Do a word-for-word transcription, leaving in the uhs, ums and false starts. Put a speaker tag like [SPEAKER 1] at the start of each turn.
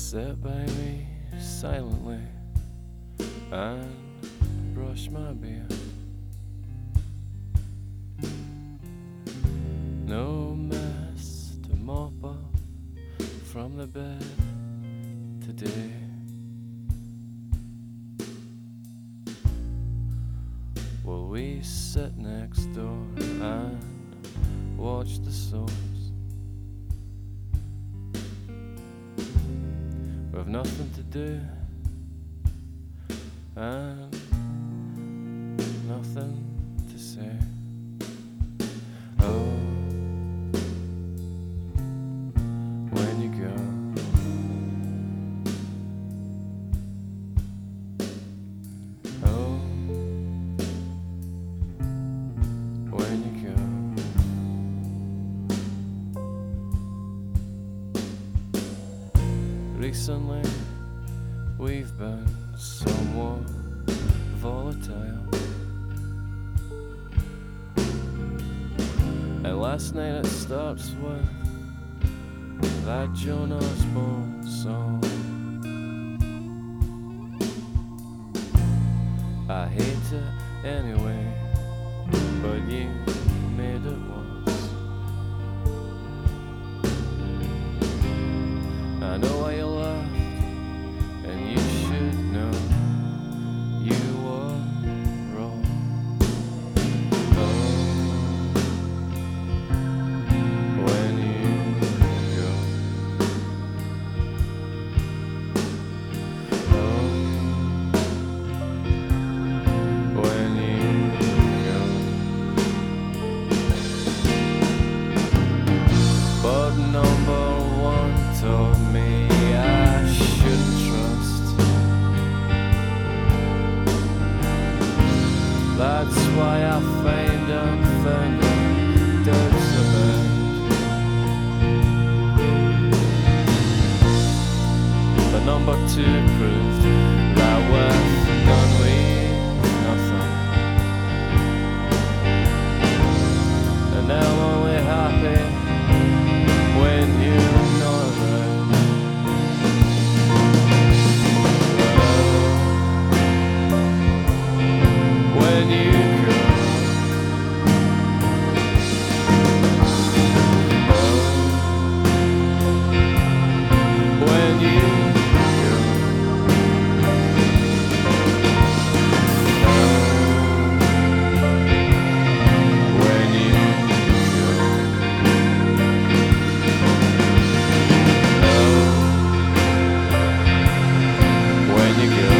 [SPEAKER 1] Sit by me silently and brush my beard. No mess to mop up from the bed today. Well, we sit next door and watch the soaps. We've nothing to do and nothing to say. Oh, when you go, oh, when you go. Recently, we've been somewhat volatile. And last night it starts with that Joan Osborne song. I hate it anyway, but you made it worse. I know why you laughed, and you should know you were wrong. Oh, when you go. Oh, when you go. But number one told me I shouldn't trust. That's why I find and found doubts about. But number two proved that with none we nothing. And now I'm only happy when you're not around. When you go, oh, when you go, oh, when you go, oh, when you go.